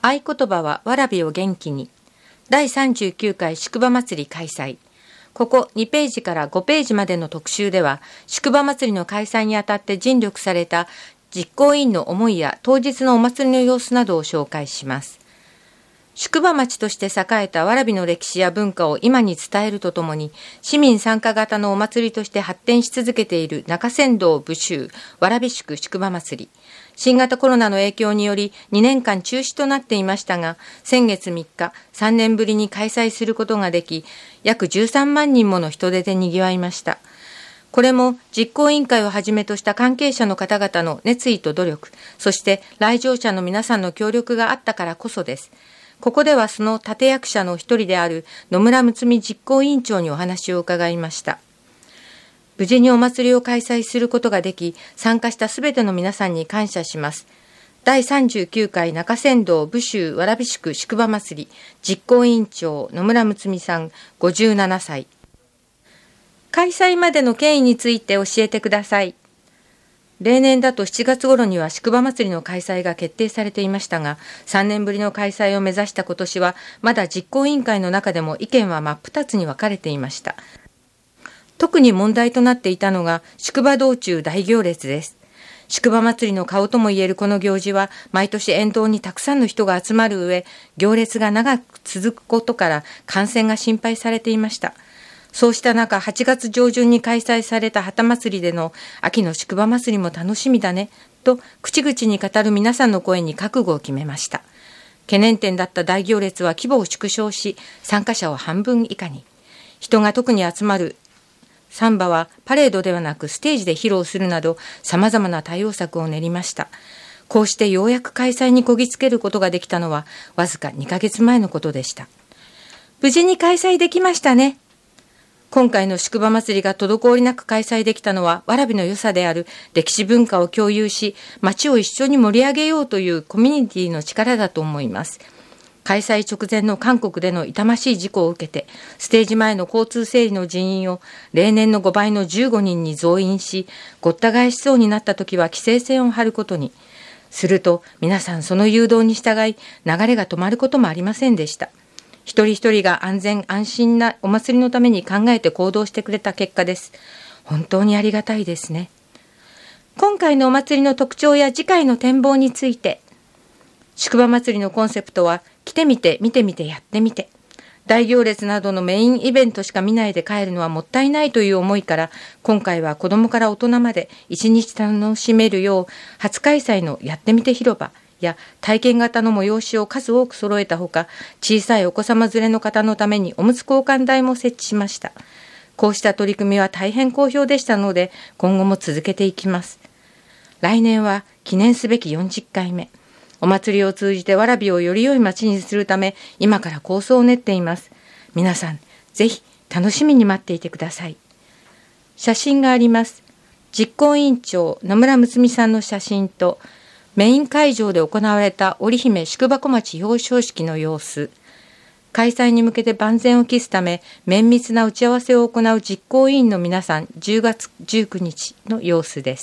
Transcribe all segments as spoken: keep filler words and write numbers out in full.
合言葉はわらびを元気に。だいさんじゅうきゅうかい宿場祭り開催。ここにページからごページまでの特集では、宿場祭りの開催にあたって尽力された実行委員の思いや当日のお祭りの様子などを紹介します。宿場町として栄えた蕨の歴史や文化を今に伝えるとともに、市民参加型のお祭りとして発展し続けている中山道武州蕨宿宿場祭り。新型コロナの影響によりにねんかん中止となっていましたが、先月みっか、さんねんぶりに開催することができ、約じゅうさんまんにんもの人出で賑わいました。これも実行委員会をはじめとした関係者の方々の熱意と努力、そして来場者の皆さんの協力があったからこそです。ここではその立役者の一人である野村睦美実行委員長にお話を伺いました。無事にお祭りを開催することができ、参加したすべての皆さんに感謝します。だいさんじゅうきゅうかい中山道武州蕨宿宿場祭り実行委員長野村睦美さんごじゅうななさい。開催までの経緯について教えてください。例年だとしちがつ頃には宿場祭りの開催が決定されていましたが、さんねんぶりの開催を目指した今年はまだ実行委員会の中でも意見は真っ二つに分かれていました。特に問題となっていたのが宿場道中大行列です。宿場祭りの顔ともいえるこの行事は毎年沿道にたくさんの人が集まる上、行列が長く続くことから感染が心配されていました。そうした中、はちがつじょうじゅんに開催された旗祭りでの秋の宿場祭りも楽しみだねと口々に語る皆さんの声に覚悟を決めました。懸念点だった大行列は規模を縮小し、参加者を半分以下に。人が特に集まるサンバはパレードではなくステージで披露するなど様々な対応策を練りました。こうしてようやく開催にこぎつけることができたのはわずかにかげつまえのことでした。無事に開催できましたね。今回の宿場祭りが滞りなく開催できたのは蕨の良さである歴史文化を共有し、街を一緒に盛り上げようというコミュニティの力だと思います。開催直前の韓国での痛ましい事故を受けて、ステージ前の交通整理の人員を例年のごばいのじゅうごにんに増員し、ごった返しそうになった時は規制線を張ることに。すると皆さんその誘導に従い、流れが止まることもありませんでした。一人一人が安全安心なお祭りのために考えて行動してくれた結果です。本当にありがたいですね。今回のお祭りの特徴や次回の展望について。宿場祭りのコンセプトは来てみて見てみてやってみて。大行列などのメインイベントしか見ないで帰るのはもったいないという思いから、今回は子どもから大人まで一日楽しめるよう初開催のやってみて広場や体験型の催しを数多く揃えたほか、小さいお子様連れの方のためにおむつ交換台も設置しました。こうした取り組みは大変好評でしたので、今後も続けていきます。来年は記念すべきよんじゅっかいめ。お祭りを通じて蕨をより良い街にするため、今から構想を練っています。皆さん、ぜひ楽しみに待っていてください。写真があります。実行委員長野村睦美さんの写真と、メイン会場で行われた織姫宿場小町表彰式の様子。開催に向けて万全を期すため、綿密な打ち合わせを行う実行委員の皆さん、じゅうがつじゅうくにちの様子です。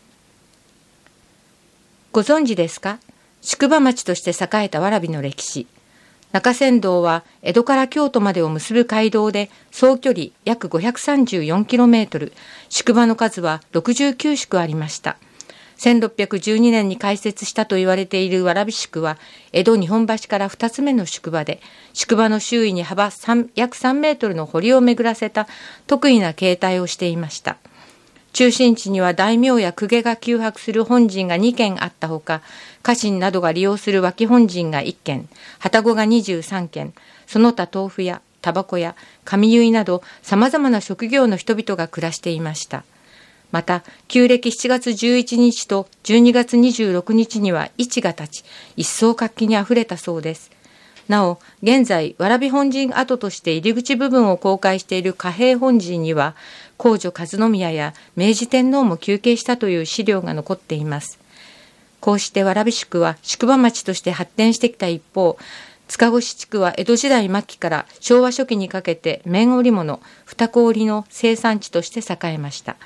ご存知ですか？宿場町として栄えた蕨の歴史。中山道は江戸から京都までを結ぶ街道で、総距離約 ごひゃくさんじゅうよんキロメートル、宿場の数はろくじゅうきゅうしゅくありました。せんろっぴゃくじゅうにねんに開設したと言われている蕨宿は、江戸日本橋からふたつめの宿場で、宿場の周囲に幅約さんメートルの堀を巡らせた得意な形態をしていました。中心地には大名や公家が旧泊する本陣がにけんあったほか、家臣などが利用する脇本陣がいっけん、旅籠がにじゅうさんけん、その他豆腐屋、タバコ屋、髪結いなど様々な職業の人々が暮らしていました。また、旧暦しちがつじゅういちにちとじゅうにがつにじゅうろくにちには市が立ち、一層活気にあふれたそうです。なお、現在、蕨本陣跡として入り口部分を公開している貨幣本陣には、皇女和宮や明治天皇も休憩したという資料が残っています。こうして蕨宿は宿場町として発展してきた一方、塚越地区は江戸時代末期から昭和初期にかけて綿織物、二子織の生産地として栄えました。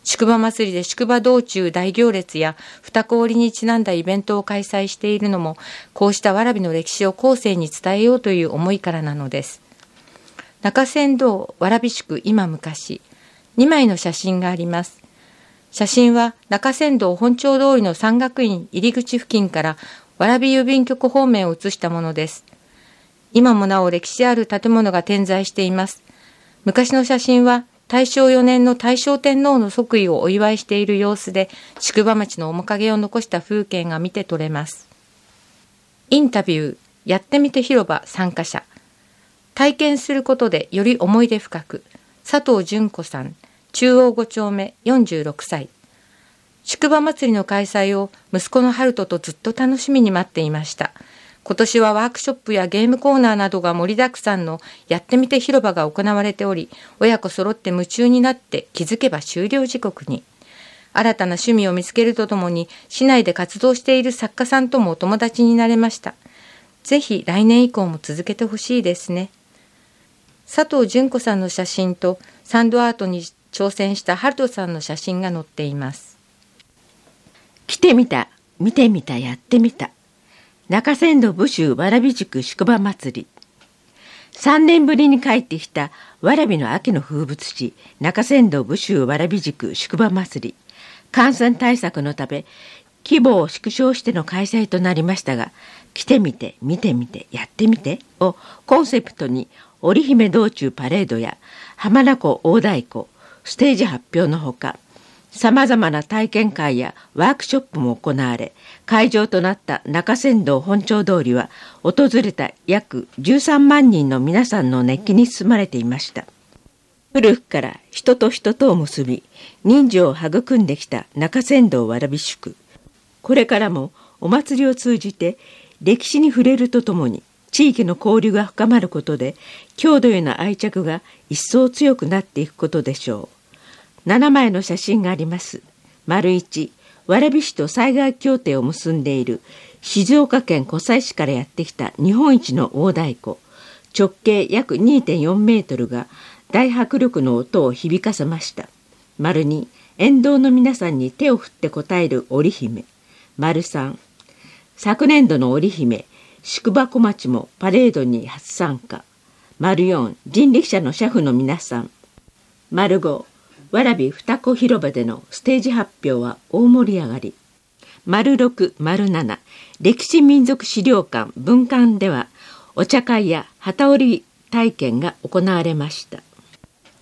宿場祭りで宿場道中大行列や二子織にちなんだイベントを開催しているのも、こうした蕨の歴史を後世に伝えようという思いからなのです。中山道蕨宿今昔、にまいの写真があります。写真は中山道本町通りの山岳院入り口付近から蕨郵便局方面を写したものです。今もなお歴史ある建物が点在しています。昔の写真は大正よねんの大正天皇の即位をお祝いしている様子で、宿場町の面影を残した風景が見て取れます。インタビュー、やってみて広場参加者。体験することでより思い出深く。佐藤純子さん、中央ご丁目よんじゅうろくさい。宿場祭りの開催を息子の春人とずっと楽しみに待っていました。今年はワークショップやゲームコーナーなどが盛りだくさんのやってみて広場が行われており、親子揃って夢中になって気づけば終了時刻に。新たな趣味を見つけるとともに、市内で活動している作家さんともお友達になれました。ぜひ来年以降も続けてほしいですね。佐藤純子さんの写真とサンドアートに挑戦した春人さんの写真が載っています。 来てみた、見てみた、やってみた。中山道武州蕨宿宿場祭り。さんねんぶりに帰ってきた蕨の秋の風物詩、中山道武州蕨宿宿場祭り。感染対策のため、規模を縮小しての開催となりましたが、来てみて、見てみて、やってみてをコンセプトに、織姫道中パレードや浜名湖大太鼓、ステージ発表のほか、さまざまな体験会やワークショップも行われ、会場となった中山道本町通りは、訪れた約じゅうさんまんにんの皆さんの熱気に包まれていました。古くから人と人とを結び、人情を育んできた中山道蕨宿。これからもお祭りを通じて歴史に触れるとともに、地域の交流が深まることで、郷土への愛着が一層強くなっていくことでしょう。ななまいの写真があります。丸一、蕨市と災害協定を結んでいる静岡県湖西市からやってきた日本一の大太鼓。直径約 にてんよんメートルが大迫力の音を響かせました。丸二、沿道の皆さんに手を振って応える織姫。丸三、昨年度の織姫、宿場小町もパレードに初参加。丸四、人力車の車夫の皆さん。丸五、蕨二子広場でのステージ発表は大盛り上がり。丸六、丸七、歴史民族資料館文館ではお茶会や機織り体験が行われました。